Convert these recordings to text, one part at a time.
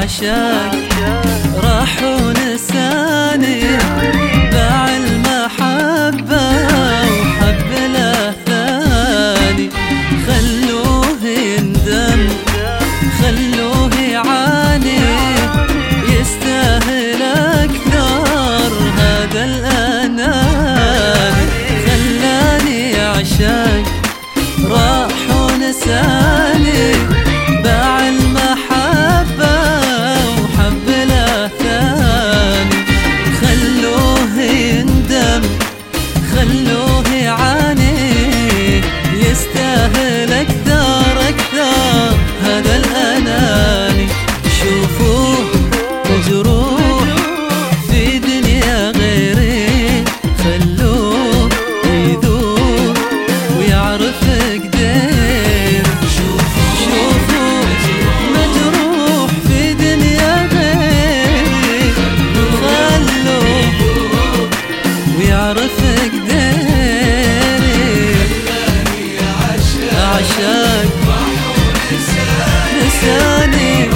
عشاق راح ونساني، باع المحبة وحب له ثاني. خلوه يندم خلوه يعاني، يستاهل أكثر هذا الأناني. خلاني عشاق راح ونساني، باع المحبة وحب له ثاني. خلوه يندم خلوه يعاني، يستاهل أكثر أكثر هذا الأناني. شوفوه مجروح في دنيا غيري، خلوه يذوب ويعرف قدير. شوفوه مجروح في دنيا غيري، خلوه ويعرف قديري. عشاق نساني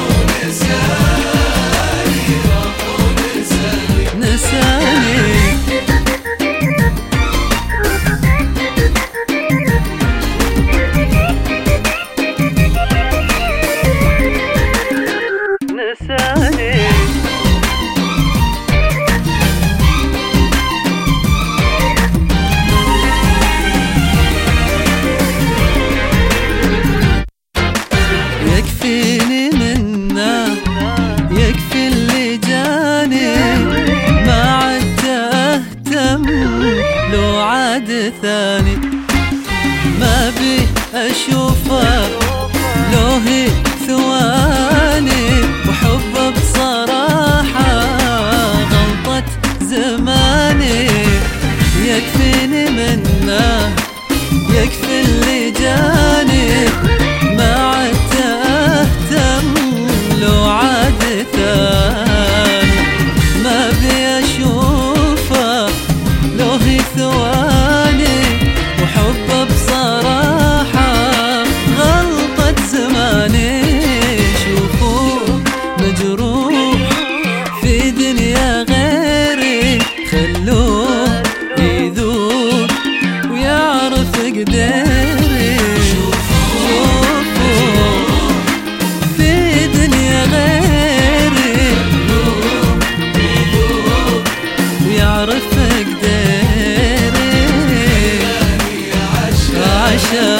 يكفيني منه يكفي اللي جاني، ما عدت أهتم لو عاد ثاني. ما بي أشوفه لو هي ثواني، وحبه بصراحة غلطة زماني. يكفيني منه يكفي اللي جاني، ما عدت أهتم لو عاد ثاني. ما بي أشوفه لو هي ثواني، وحبه بصراحة غلطة زماني. شوفوه مجروح في دنيا غيري، خلوه يذوب ويعرف قديري. شوفوه في دنيا غيري، ويعرف قديري. عشاق